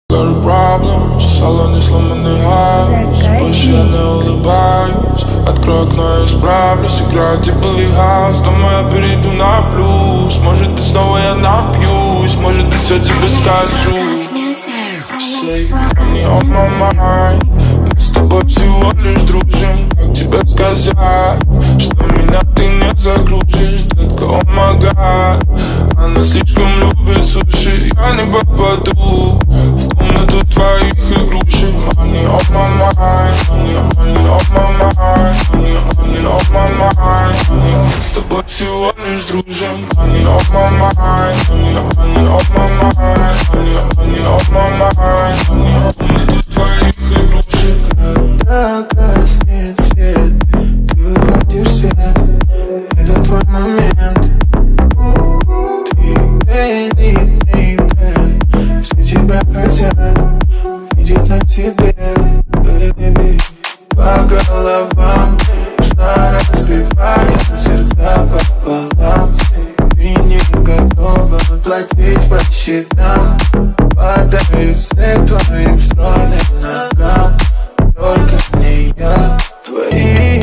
Got a problem, салоне сломанный хаос. Больше я не улыбаюсь. Открой окно, я исправлюсь. Играю типа Ли-хаус. Думаю, я перейду на плюс. Может быть, снова я напьюсь. Может быть, все тебе скажу. Say, money on my mind. Мы с тобой всего лишь дружим. Как тебе сказать, что меня ты не загрузишь? Детка, oh my god. Она слишком любит суши. Я не попаду в комнату твоих игрушек. Money on my mind. Money on my mind. Money on my mind. Мы с тобой всего лишь дружим. Money on my mind. Money on my mind. Money on my mind. Комнату твоих игрушек. Когда гаснет свет, ты уходишь в свет. Это твой момент. Ты элитный бренд. Все тебя хотят видеть на тебе, baby. По головам что разбивает сердца пополам. Ты не готова платить по счетам. Падаю снег твоим стройным ногам. Только не я. Твои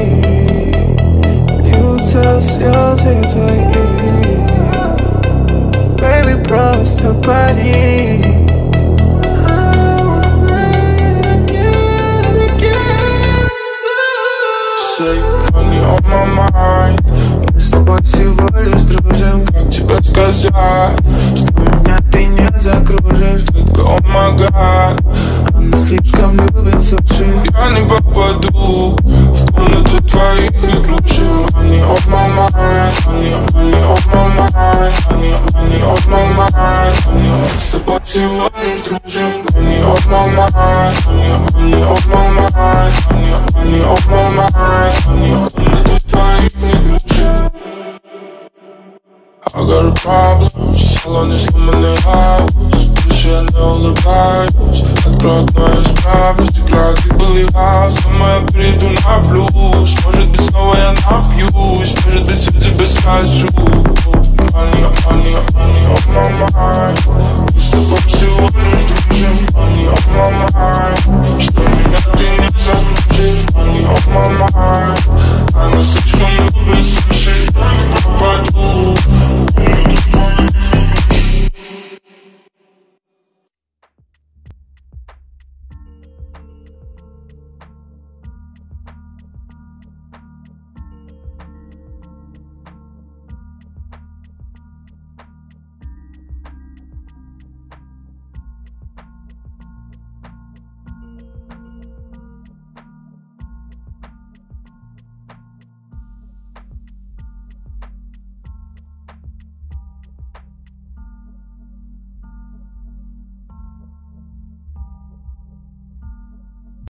льются слезы твои. Baby, просто пари. Say, money on my mind. Мы с тобой всего лишь дружим. Как тебе сказать, что меня ты не закружишь? детка, oh my god. Она слишком любит суши. Я не попаду в комнату твоих игрушек. Money on my mind. Money on my mind. Money on my mind. Мы с тобой всего лишь дружим. Money on my mind. Money on my mind. Money on my mind. Комнату твоих игрушек. I got a problem, салоне сломанный хаос. Больше я не улыбаюсь. Открой окно, я исправлюсь. Играю типа Ли-хаус. Думаю, я перейду на плюс. Может быть, снова я напьюсь. Может быть, все тебе скажу. Money on my mind. Мы с тобой всего лишь дружим.